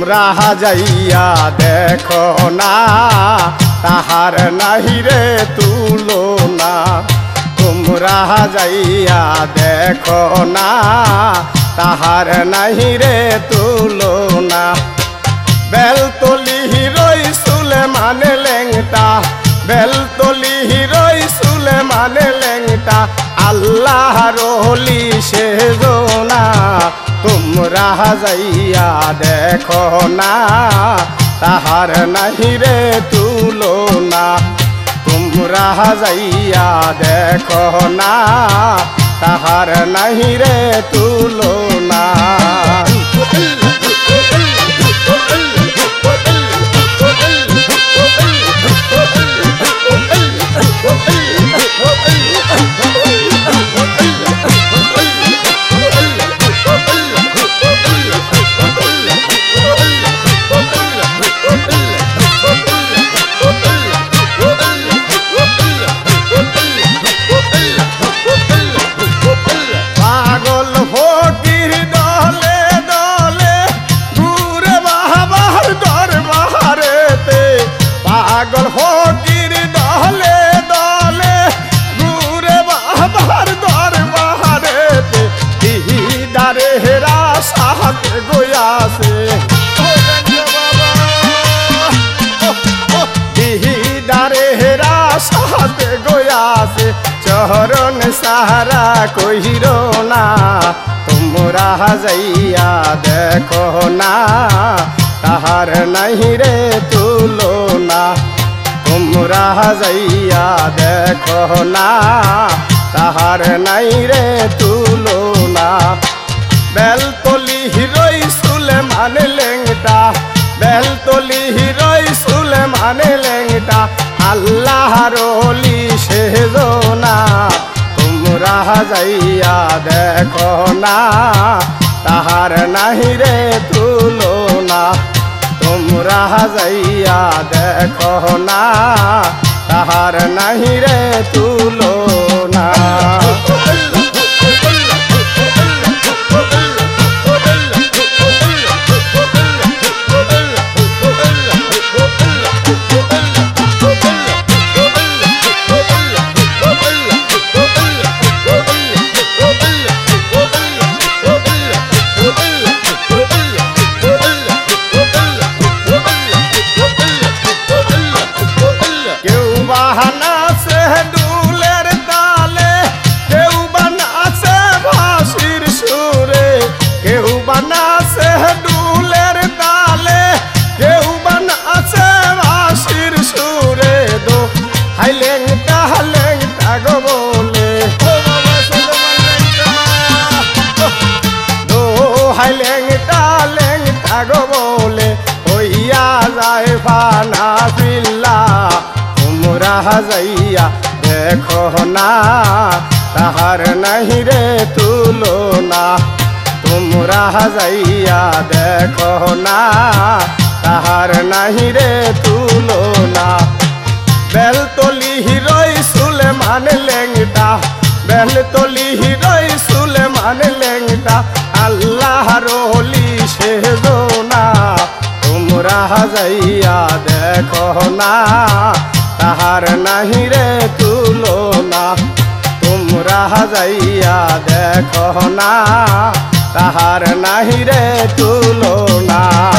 তোমরা যাইয়া দেখো না তাহার নাহি রে তুলনা। তোমরা যাইয়া দেখো না তাহার নাহি রে তুলনা। বেলতলি হিরোই সুলেমান লেংটা, বেলতলি হিরোই সুলেমান লেংটা, আল্লাহর ওলি সেজনা। তোমরা যাইয়া দেখো না তাহার নাহি রে তুলনা। তোমরা যাইয়া দেখো না তাহার নাহি রে তুলনা। পাগল ফকির দলে দলে ঘুরে বাবার দরবারেতে, দিদারে হেরা সাথে গয়াছে, দিদারে হেরা সাথে গয়াছে, চরণ সাহারা কহির না। তোমরা যাইয়া দেখো না তাহার নাহি রে তুলনা। তোমরা যাইয়া দেখো না তাহার নাই রে তুলনা। বেলতলি হিরোই সুলেমান লেংটা, বেলতলি হিরোই সুলেমান লেংটা, আল্লাহর ওলি সেজনা। তোমরা যাইয়া দেখো না তাহার নাহি রে তুলনা। তোমরা যাইয়া দেখো না তাহার নাহি রে তুলনা। বানাছে ডুলের তালে, কেউ বানাছে ভাসির সুরে, কেউ বানাছে ডুলের তালে, কেউ বানাছে ভাসির সুরে। দো হাই লেংটা লেংটা গো বলে, দো হাই লেংটা লেংটা গো বলে, হইয়া যায় ফানা পিল্লা। তোমরা যাইয়া দেখো না তাহার নাহি রে তুলনা। তোমরা যাইয়া দেখো না তাহার নাহি রে তুলনা। বেলতলি হিরোই সুলেমান লেংটা, বেলতলি হিরোই সুলেমান লেংটা, আল্লাহর ওলি সেজনা। তোমরা যাইয়া দেখো না তাহার নাহি রে তুলনা। তোমরা যাইয়া দেখো না তাহার নাহি রে তুলনা।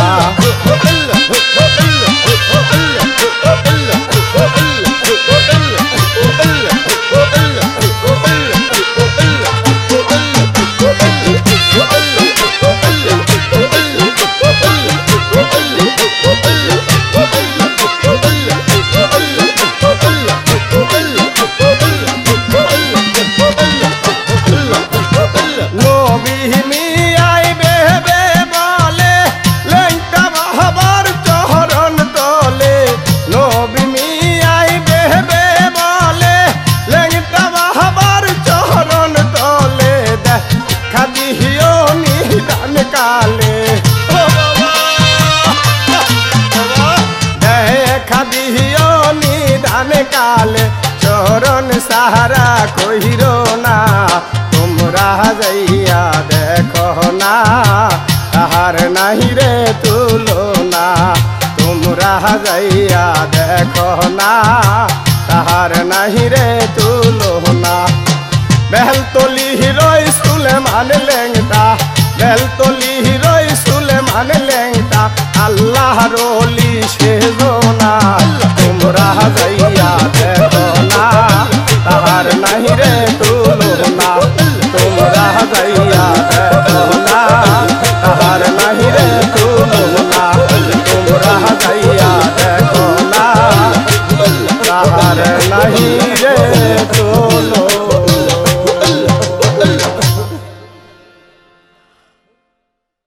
কালে চরণ সাহারা কহির না। তোমরা যাইয়া দেখো না তাহার নাহি রে তুলনা তোমরা যাইয়া দেখো না তাহার নাহি রে তুলনা বেলতলি হিরো সুলেমান লেংটা বেলতলি হিরো সুলেমান লেংটা আল্লাহর ওলি সেজনা তোমরা যাইয়া দেখো না তাহার নাহি রে তুলনা তোমরা যাইয়া দেখো না তাহার নাহি রে তুলনা তোমরা যাইয়া দেখো না তাহার নাহি রে তুলনা।